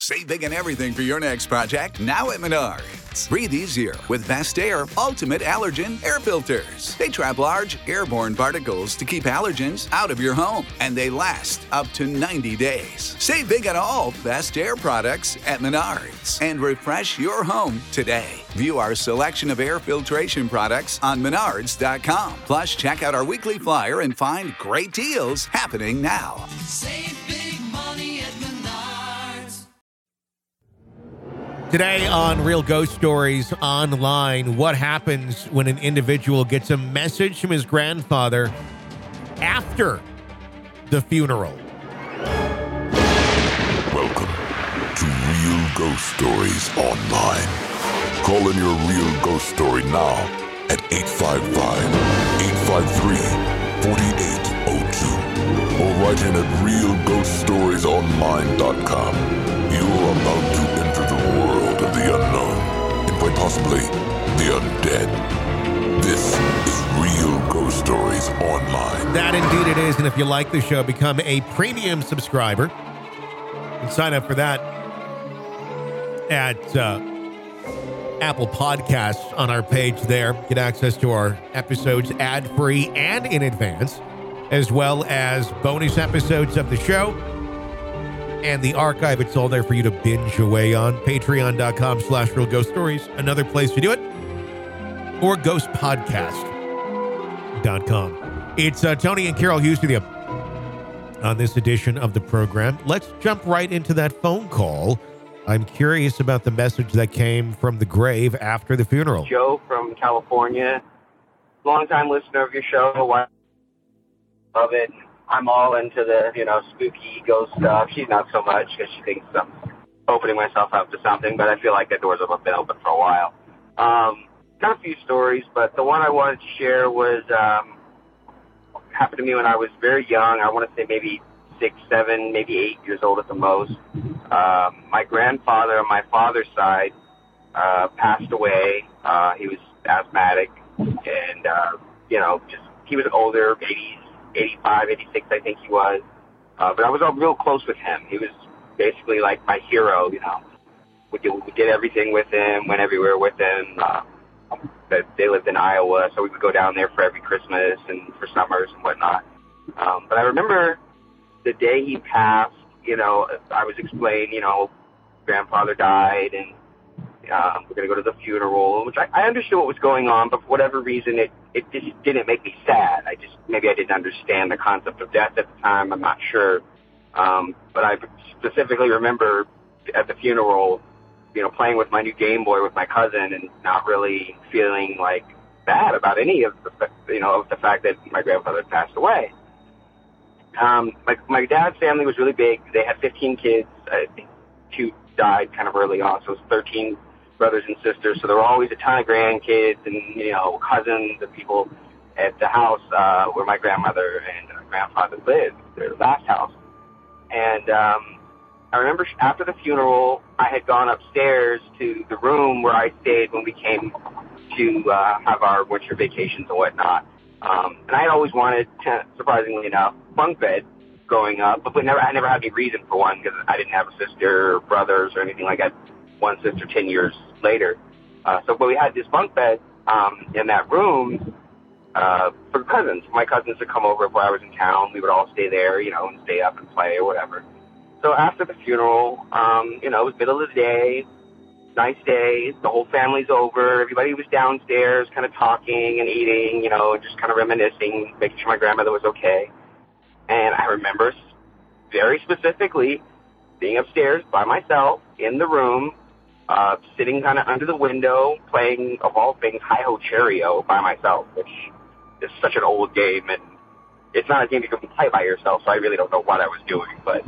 Save big on everything for your next project now at Menards. Breathe easier with Best Air Ultimate Allergen Air Filters. They trap large airborne particles to keep allergens out of your home, and they last up to 90 days. Save big on all Best Air products at Menards and refresh your home today. View our selection of air filtration products on Menards.com. Plus, check out our weekly flyer and find great deals happening now. Save big money at Menards. Today on Real Ghost Stories Online, what happens when an individual gets a message from his grandfather after the funeral? Welcome to Real Ghost Stories Online. Call in your real ghost story now at 855-853-4802 or write in at realghoststoriesonline.com. You're about to enter the world of the unknown and quite possibly the undead. This is Real Ghost Stories Online. That indeed it is, and if you like the show, become a premium subscriber and sign up for that at Apple Podcasts on our page there. Get access to our episodes ad-free and in advance, as well as bonus episodes of the show and the archive. It's all there for you to binge away on. Patreon.com/Real Ghost Stories, another place to do it, or ghostpodcast.com. It's Tony and Carol Hughes with you on this edition of the program. Let's jump right into that phone call. I'm curious about the message that came from the grave after the funeral. Joe from California, longtime listener of your show. Love it. I'm all into the, spooky ghost stuff. She's not so much because she thinks I'm opening myself up to something, but I feel like the doors have been open for a while. Got a few stories, but the one I wanted to share was happened to me when I was very young. I want to say maybe 6, 7, maybe 8 years old at the most. My grandfather on my father's side passed away. He was asthmatic, and he was older, 80s, 85, 86, I think he was. But I was real close with him. He was basically like my hero. We did everything with him, went everywhere with him. They lived in Iowa, so we would go down there for every Christmas and for summers and whatnot. But I remember the day he passed, I was explained, grandfather died, and we're going to go to the funeral, which I understood what was going on, but for whatever reason, it just didn't make me sad. Maybe I didn't understand the concept of death at the time. I'm not sure. But I specifically remember at the funeral, playing with my new Game Boy with my cousin and not really feeling like bad about any of the fact that my grandfather had passed away. My dad's family was really big. They had 15 kids. I think 2 died kind of early on, so it was 13 brothers and sisters. So there were always a ton of grandkids and, cousins and people at the house where my grandmother and grandfather lived, their last house. And I remember after the funeral, I had gone upstairs to the room where I stayed when we came to have our winter vacations and whatnot. And I had always wanted, surprisingly enough, bunk bed growing up, but I never had any reason for one because I didn't have a sister or brothers or anything like that. One sister 10 years later. But we had this bunk bed in that room for cousins. My cousins would come over if I was in town. We would all stay there, and stay up and play or whatever. So after the funeral, it was middle of the day, nice day. The whole family's over. Everybody was downstairs kind of talking and eating, and just kind of reminiscing, making sure my grandmother was okay. And I remember very specifically being upstairs by myself in the room, sitting kind of under the window, playing, of all things, Hi-Ho Cherry-O by myself, which is such an old game, and it's not a game you can play by yourself, so I really don't know what I was doing. But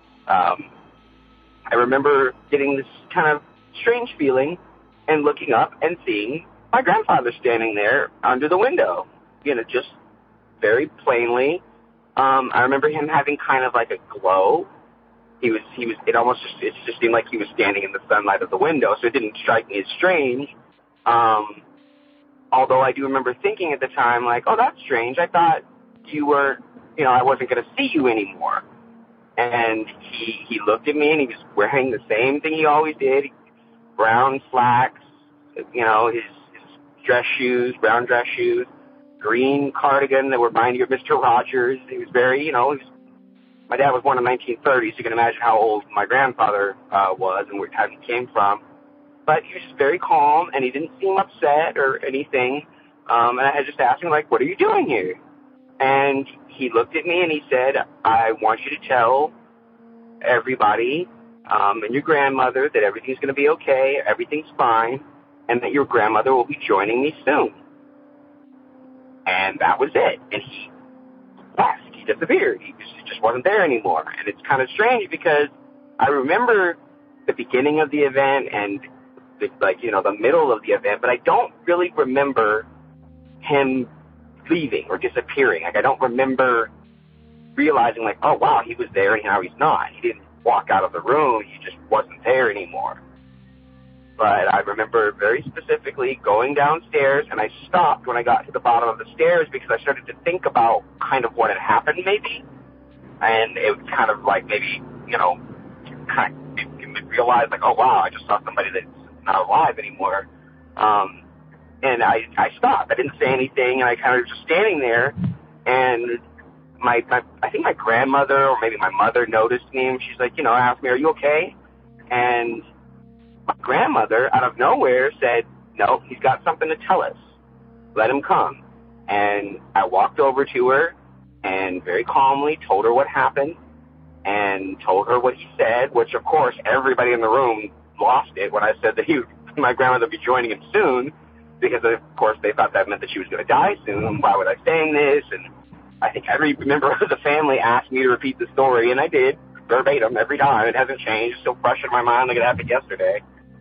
I remember getting this kind of strange feeling and looking up and seeing my grandfather standing there under the window, just very plainly. I remember him having kind of like a glow. It just seemed like he was standing in the sunlight of the window, so it didn't strike me as strange. Although I do remember thinking at the time, like, oh, that's strange. I thought you were, I wasn't going to see you anymore. And he looked at me, and he was wearing the same thing he always did, brown slacks, you know, his dress shoes, brown dress shoes, green cardigan that reminded you of Mr. Rogers. He was very, you know, my dad was born in the 1930s, so you can imagine how old my grandfather was and where he came from. But he was just very calm, and he didn't seem upset or anything. And I just asked him, like, what are you doing here? And he looked at me and he said, I want you to tell everybody and your grandmother that everything's going to be okay, everything's fine, and that your grandmother will be joining me soon. And that was it. And he left. He disappeared. He just wasn't there anymore. And it's kind of strange because I remember the beginning of the event and the middle of the event, but I don't really remember him leaving or disappearing. Like, I don't remember realizing, like, oh, wow, he was there and now he's not. He didn't walk out of the room. He just wasn't there anymore. But I remember very specifically going downstairs, and I stopped when I got to the bottom of the stairs because I started to think about kind of what had happened maybe. And it was kind of like maybe, you know, kind of realize, like, oh, wow, I just saw somebody that's not alive anymore. And I stopped. I didn't say anything, and I kind of was just standing there, and I think my grandmother or maybe my mother noticed me, and she's like, you know, asked me, are you okay? And my grandmother, out of nowhere, said, no, he's got something to tell us. Let him come. And I walked over to her and very calmly told her what happened and told her what he said, which, of course, everybody in the room lost it when I said that my grandmother would be joining him soon because, of course, they thought that meant that she was going to die soon. Why was I saying this? And I think every member of the family asked me to repeat the story, and I did, verbatim, every time. It hasn't changed. It's still fresh in my mind like it happened yesterday.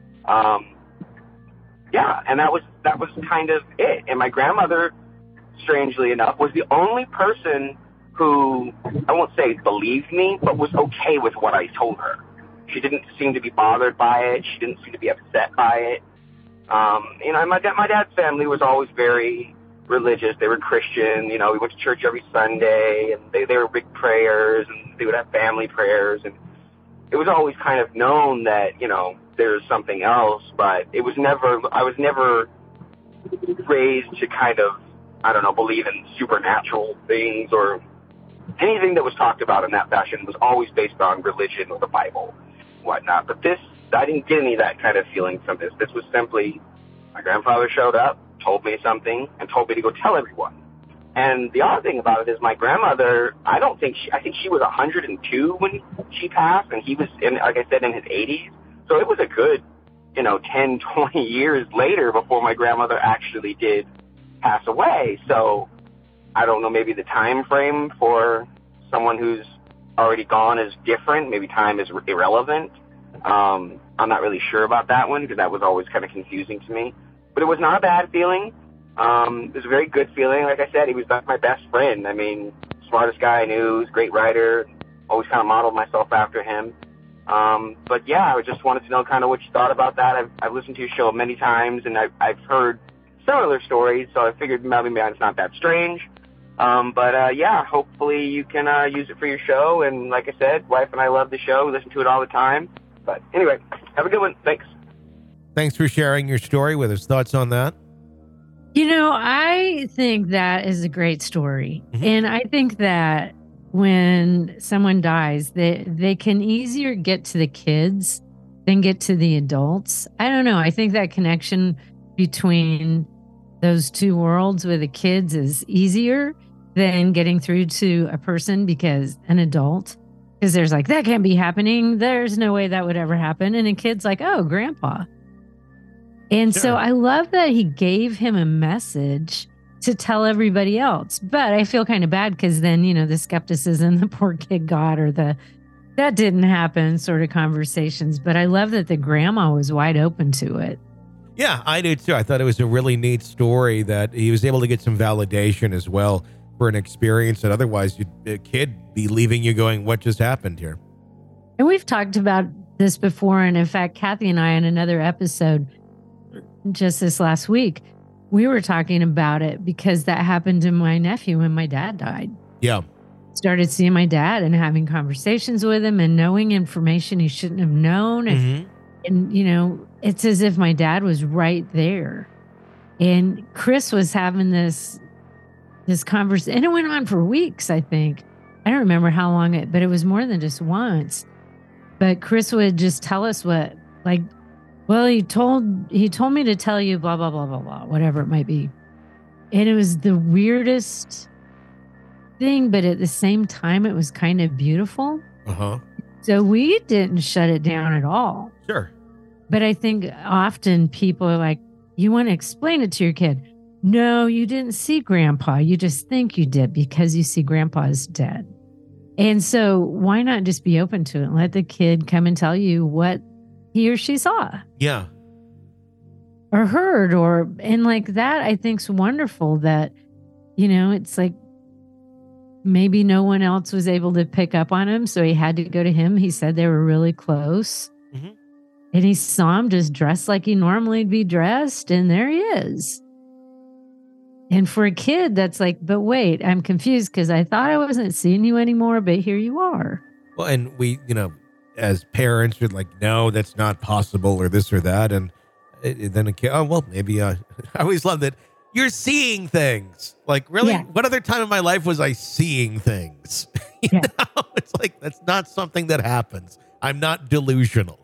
Yeah, and that was kind of it. And my grandmother, strangely enough, was the only person who, I won't say believed me, but was okay with what I told her. She didn't seem to be bothered by it. She didn't seem to be upset by it. You know, my dad's family was always very religious. They were Christian. You know, we went to church every Sunday, and they were big prayers, and they would have family prayers, and it was always kind of known that, you know, there's something else, but I was never raised to kind of, I don't know, believe in supernatural things or anything that was talked about in that fashion was always based on religion or the Bible, whatnot. But this, I didn't get any of that kind of feeling from this. This was simply, my grandfather showed up, told me something, and told me to go tell everyone. And the odd thing about it is my grandmother, I think she was 102 when she passed, and he was, like I said, in his 80s. So it was a good, 10, 20 years later before my grandmother actually did pass away. So I don't know, maybe the time frame for someone who's already gone is different. Maybe time is irrelevant. I'm not really sure about that one because that was always kind of confusing to me. But it was not a bad feeling. It was a very good feeling. Like I said, he was like my best friend. I mean, smartest guy I knew. He was a great writer. Always kind of modeled myself after him. But yeah, I just wanted to know kind of what you thought about that. I've listened to your show many times, and I've heard similar stories, so I figured maybe it's not that strange. But yeah, hopefully you can use it for your show. And like I said, wife and I love the show. We listen to it all the time. But anyway, have a good one. Thanks. Thanks for sharing your story with us. Thoughts on that? I think that is a great story. Mm-hmm. And I think that when someone dies, they can easier get to the kids than get to the adults. I don't know. I think that connection between those two worlds with the kids is easier than getting through to a person because an adult, because there's like, that can't be happening. There's no way that would ever happen. And a kid's like, oh, grandpa. And so I love that he gave him a message to tell everybody else. But I feel kind of bad because then, the skepticism the poor kid got or that didn't happen sort of conversations. But I love that the grandma was wide open to it. Yeah, I do too. I thought it was a really neat story that he was able to get some validation as well for an experience that otherwise a kid be leaving you going, what just happened here? And we've talked about this before. And in fact, Kathy and I in another episode just this last week, we were talking about it because that happened to my nephew when my dad died. Yeah. started seeing my dad and having conversations with him and knowing information he shouldn't have known. And you know, it's as if my dad was right there. And Chris was having this conversation, and it went on for weeks, I think. I don't remember how long but it was more than just once. But Chris would just tell us what, like, well, he told me to tell you blah, blah, blah, blah, blah, whatever it might be. And it was the weirdest thing, but at the same time, it was kind of beautiful. So we didn't shut it down at all. Sure. But I think often people are like, you want to explain it to your kid. No, you didn't see grandpa. You just think you did because you see grandpa is dead. And so why not just be open to it and let the kid come and tell you what he or she saw? Yeah. Or heard, and like that, I think is wonderful that, you know, it's like maybe no one else was able to pick up on him. So he had to go to him. He said they were really close. And he saw him just dressed like he normally would be dressed. And there he is. And for a kid, that's like, but wait, I'm confused because I thought I wasn't seeing you anymore, but here you are. Well, and we, you know, as parents, would like, no, that's not possible or this or that. And then a kid, oh, well, maybe I always love that you're seeing things. Like, really? Yeah. What other time in my life was I seeing things? You know? It's like, that's not something that happens. I'm not delusional.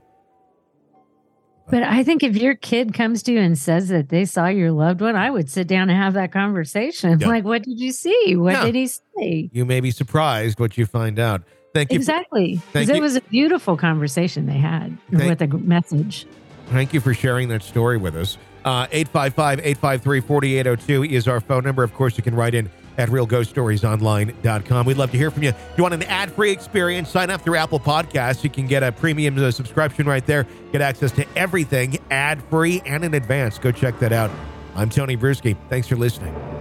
But I think if your kid comes to you and says that they saw your loved one, I would sit down and have that conversation. Yeah. Like, what did you see? What did he say? You may be surprised what you find out. Thank you. Exactly. Because it was a beautiful conversation they had with a message. Thank you for sharing that story with us. 855-853-4802 is our phone number. Of course, you can write in at realghoststoriesonline.com. We'd love to hear from you. If you want an ad-free experience, sign up through Apple Podcasts. You can get a premium subscription right there. Get access to everything ad-free and in advance. Go check that out. I'm Tony Bruschi. Thanks for listening.